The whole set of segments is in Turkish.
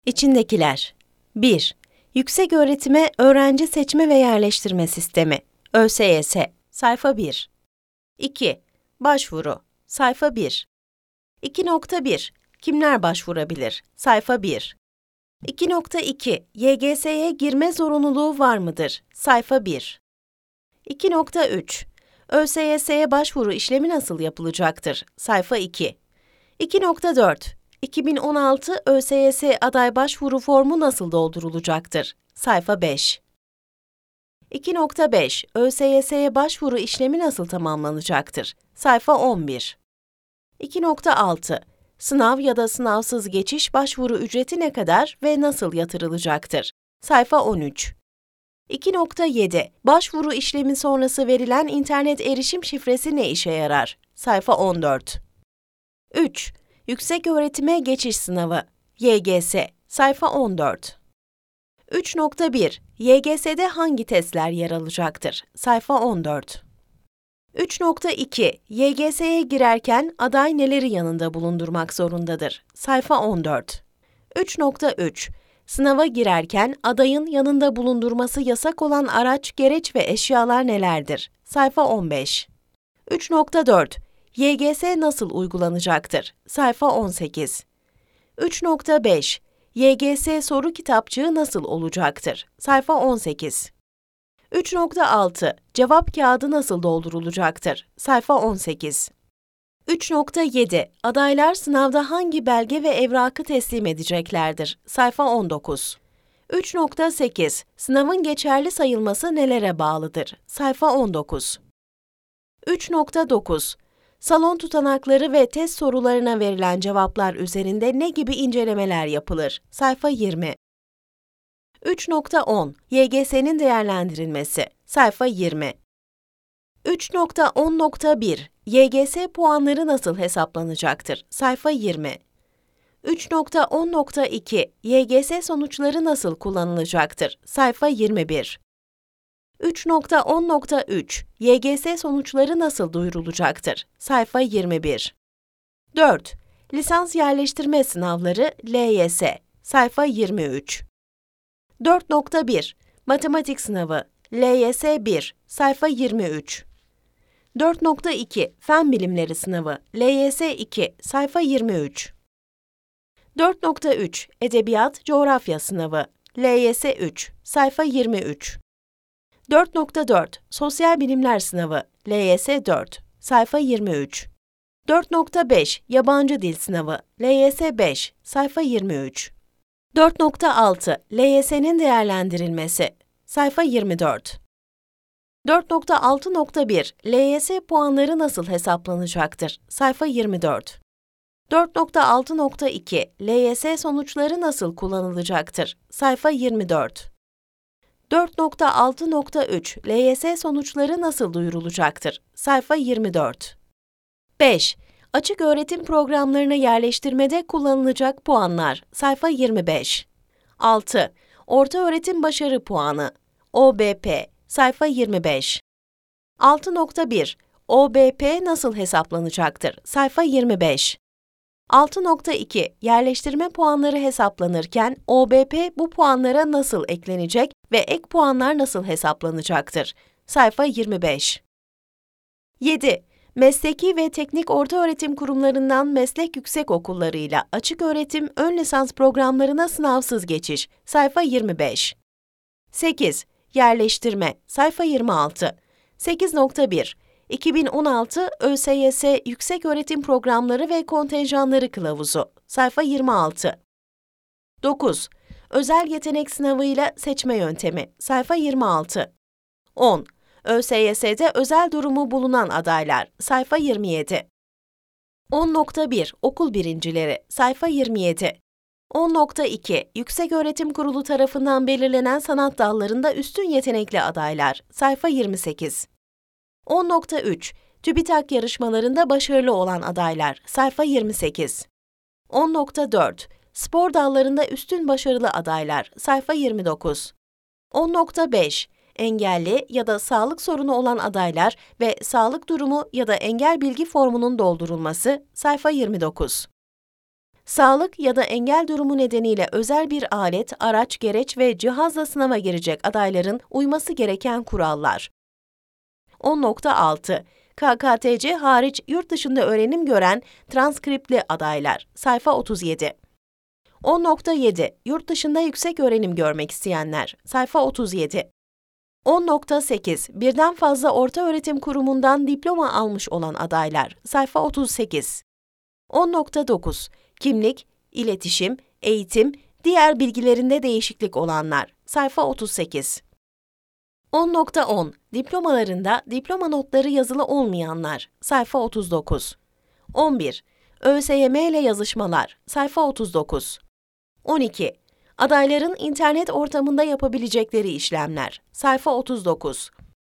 İçindekiler. 1. Yükseköğretime Öğrenci Seçme ve Yerleştirme Sistemi ÖSYS Sayfa 1. 2. Başvuru Sayfa 1. 2.1 Kimler başvurabilir? Sayfa 1. 2.2 YGS'ye girme zorunluluğu var mıdır? Sayfa 1. 2.3 ÖSYS'ye başvuru işlemi nasıl yapılacaktır? Sayfa 2. 2.4 2016 ÖSYS aday başvuru formu nasıl doldurulacaktır? Sayfa 5. 2.5 ÖSYS'ye başvuru işlemi nasıl tamamlanacaktır? Sayfa 11. 2.6 Sınav ya da sınavsız geçiş başvuru ücreti ne kadar ve nasıl yatırılacaktır? Sayfa 13. 2.7 Başvuru işlemi sonrası verilen internet erişim şifresi ne işe yarar? Sayfa 14. 3. Yükseköğretime geçiş sınavı YGS Sayfa 14. 3.1 YGS'de hangi testler yer alacaktır? Sayfa 14. 3.2 YGS'ye girerken aday neleri yanında bulundurmak zorundadır? Sayfa 14. 3.3 Sınava girerken adayın yanında bulundurması yasak olan araç, gereç ve eşyalar nelerdir? Sayfa 15. 3.4 YGS nasıl uygulanacaktır? Sayfa 18. 3.5 YGS soru kitapçığı nasıl olacaktır? Sayfa 18. 3.6 Cevap kağıdı nasıl doldurulacaktır? Sayfa 18. 3.7 Adaylar sınavda hangi belge ve evrakı teslim edeceklerdir? Sayfa 19. 3.8 Sınavın geçerli sayılması nelere bağlıdır? Sayfa 19. 3.9 Salon tutanakları ve test sorularına verilen cevaplar üzerinde ne gibi incelemeler yapılır? Sayfa 20. 3.10 YGS'nin değerlendirilmesi. Sayfa 20. 3.10.1 YGS puanları nasıl hesaplanacaktır? Sayfa 20. 3.10.2 YGS sonuçları nasıl kullanılacaktır? Sayfa 21. 3.10.3 YGS sonuçları nasıl duyurulacaktır? Sayfa 21. 4. Lisans yerleştirme sınavları LYS. Sayfa 23. 4.1 Matematik sınavı LYS 1. Sayfa 23. 4.2 Fen bilimleri sınavı LYS 2. Sayfa 23. 4.3 Edebiyat coğrafya sınavı LYS 3. Sayfa 23. 4.4 Sosyal bilimler sınavı LYS 4. Sayfa 23. 4.5 Yabancı dil sınavı LYS 5. Sayfa 23. 4.6 LYS'nin değerlendirilmesi sayfa 24. 4.6.1 LYS puanları nasıl hesaplanacaktır? Sayfa 24. 4.6.2 LYS sonuçları nasıl kullanılacaktır? Sayfa 24. 4.6.3 LYS sonuçları nasıl duyurulacaktır? Sayfa 24. 5. Açık öğretim programlarına yerleştirmede kullanılacak puanlar. Sayfa 25. 6. Ortaöğretim başarı puanı. OBP. Sayfa 25. 6.1 OBP nasıl hesaplanacaktır? Sayfa 25. 6.2 Yerleştirme puanları hesaplanırken OBP bu puanlara nasıl eklenecek ve ek puanlar nasıl hesaplanacaktır? Sayfa 25. 7. Mesleki ve teknik ortaöğretim kurumlarından meslek yüksekokullarıyla açık öğretim ön lisans programlarına sınavsız geçiş. Sayfa 25. 8. Yerleştirme. Sayfa 26. 8.1 2016 ÖSYS Yükseköğretim Programları ve Kontenjanları Kılavuzu. Sayfa 26. 9. Özel yetenek sınavıyla seçme yöntemi. Sayfa 26. 10. ÖSYS'de özel durumu bulunan adaylar. Sayfa 27. 10.1 Okul birincileri. Sayfa 27. 10.2 Yükseköğretim Kurulu tarafından belirlenen sanat dallarında üstün yetenekli adaylar. Sayfa 28. 10.3 TÜBİTAK yarışmalarında başarılı olan adaylar. Sayfa 28. 10.4 Spor dallarında üstün başarılı adaylar. Sayfa 29. 10.5 Engelli ya da sağlık sorunu olan adaylar ve sağlık durumu ya da engel bilgi formunun doldurulması. Sayfa 29. Sağlık ya da engel durumu nedeniyle özel bir alet, araç, gereç ve cihazla sınava girecek adayların uyması gereken kurallar. 10.6 KKTC hariç yurt dışında öğrenim gören transkriptli adaylar. Sayfa 37. 10.7 Yurt dışında yüksek öğrenim görmek isteyenler. Sayfa 37. 10.8 Birden fazla ortaöğretim kurumundan diploma almış olan adaylar. Sayfa 38. 10.9 Kimlik, iletişim, eğitim, diğer bilgilerinde değişiklik olanlar. Sayfa 38. 10.10 Diplomalarında diploma notları yazılı olmayanlar. Sayfa 39. 11. ÖSYM ile yazışmalar. Sayfa 39. 12. Adayların internet ortamında yapabilecekleri işlemler. Sayfa 39.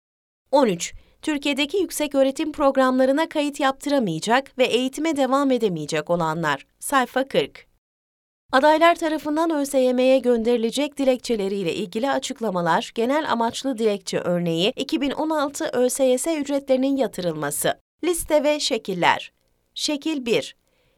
13. Türkiye'deki yükseköğretim programlarına kayıt yaptıramayacak ve eğitime devam edemeyecek olanlar. Sayfa 40. Adaylar tarafından ÖSYM'ye gönderilecek dilekçeleriyle ilgili açıklamalar, genel amaçlı dilekçe örneği, 2016 ÖSYS ücretlerinin yatırılması. Liste ve şekiller. Şekil 1.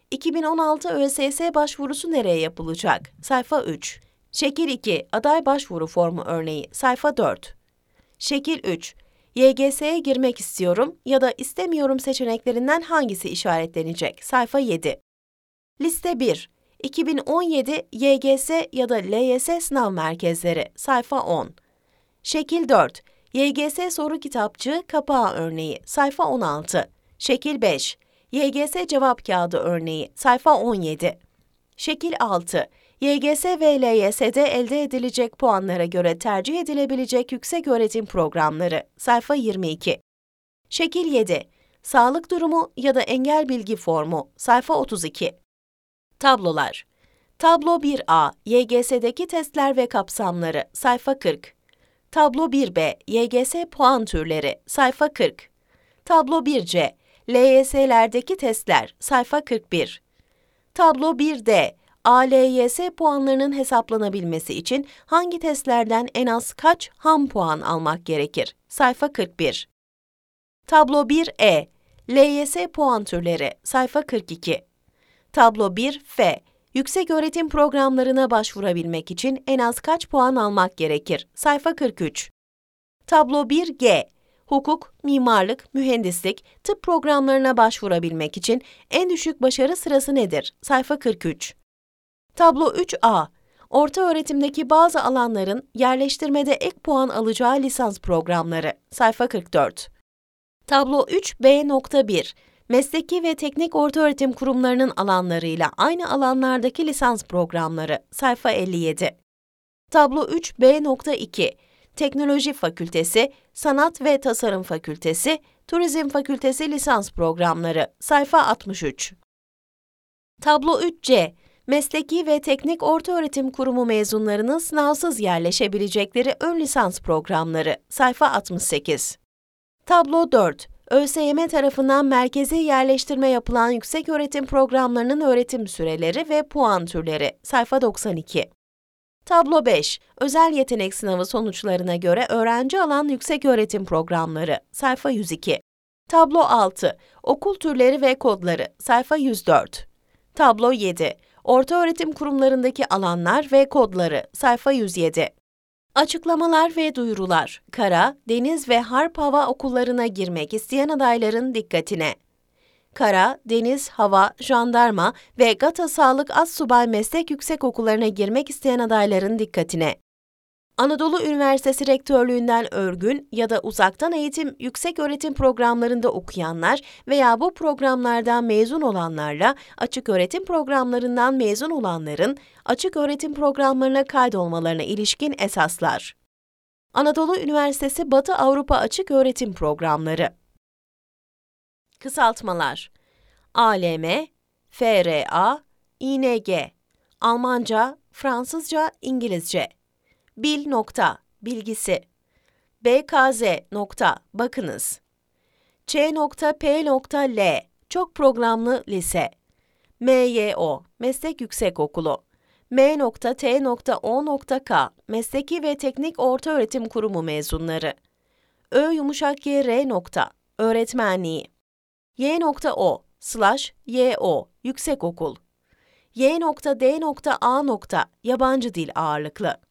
2016 ÖSYS başvurusu nereye yapılacak? Sayfa 3. Şekil 2. Aday başvuru formu örneği. Sayfa 4. Şekil 3. YGS'ye girmek istiyorum ya da istemiyorum seçeneklerinden hangisi işaretlenecek? Sayfa 7. Liste 1. 2017 YGS ya da LYS sınav merkezleri. Sayfa 10. Şekil 4. YGS soru kitapçığı kapağı örneği. Sayfa 16. Şekil 5. YGS cevap kağıdı örneği. Sayfa 17. Şekil 6. YGS ve LYS'de elde edilecek puanlara göre tercih edilebilecek yükseköğretim programları. Sayfa 22. Şekil 7. Sağlık durumu ya da engel bilgi formu. Sayfa 32. Tablolar. Tablo 1A, YGS'deki testler ve kapsamları. Sayfa 40. Tablo 1B, YGS puan türleri. Sayfa 40. Tablo 1C, LYS'lerdeki testler. Sayfa 41. Tablo 1D, ALYS puanlarının hesaplanabilmesi için hangi testlerden en az kaç ham puan almak gerekir? Sayfa 41. Tablo 1E, LYS puan türleri. Sayfa 42. Tablo 1F, yükseköğretim programlarına başvurabilmek için en az kaç puan almak gerekir? Sayfa 43. Tablo 1G, hukuk, mimarlık, mühendislik, tıp programlarına başvurabilmek için en düşük başarı sırası nedir? Sayfa 43. Tablo 3A, ortaöğretimdeki bazı alanların yerleştirmede ek puan alacağı lisans programları. Sayfa 44. Tablo 3B.1, mesleki ve teknik ortaöğretim kurumlarının alanlarıyla aynı alanlardaki lisans programları. Sayfa 57. Tablo 3B.2, Teknoloji Fakültesi, Sanat ve Tasarım Fakültesi, Turizm Fakültesi lisans programları. Sayfa 63. Tablo 3C, mesleki ve teknik ortaöğretim kurumu mezunlarının sınavsız yerleşebilecekleri ön lisans programları. Sayfa 68. Tablo 4, ÖSYM tarafından merkezi yerleştirme yapılan yükseköğretim programlarının öğretim süreleri ve puan türleri. Sayfa 92. Tablo 5, özel yetenek sınavı sonuçlarına göre öğrenci alan yükseköğretim programları. Sayfa 102. Tablo 6, okul türleri ve kodları. Sayfa 104. Tablo 7, ortaöğretim kurumlarındaki alanlar ve kodları. Sayfa 107. Açıklamalar ve duyurular. Kara, deniz ve harp hava okullarına girmek isteyen adayların dikkatine. Kara, deniz, hava, jandarma ve GATA Sağlık Astsubay Meslek Yüksekokullarına girmek isteyen adayların dikkatine. Anadolu Üniversitesi Rektörlüğünden örgün ya da uzaktan eğitim yükseköğretim programlarında okuyanlar veya bu programlardan mezun olanlarla açıköğretim programlarından mezun olanların açıköğretim programlarına kaydolmalarına ilişkin esaslar. Anadolu Üniversitesi Batı Avrupa Açıköğretim Programları. Kısaltmalar: ALM, FRA, ING, Almanca, Fransızca, İngilizce. Bilgisi. BKZ. Bakınız. Ç.P.L. Çok programlı lise. MYO. Meslek Yüksekokulu. M.T.O.K. Mesleki ve Teknik Ortaöğretim Kurumu mezunları. ÖYR. Öğretmenliği. Y.O/YO. Yüksekokul. Y.D.A. yabancı dil ağırlıklı.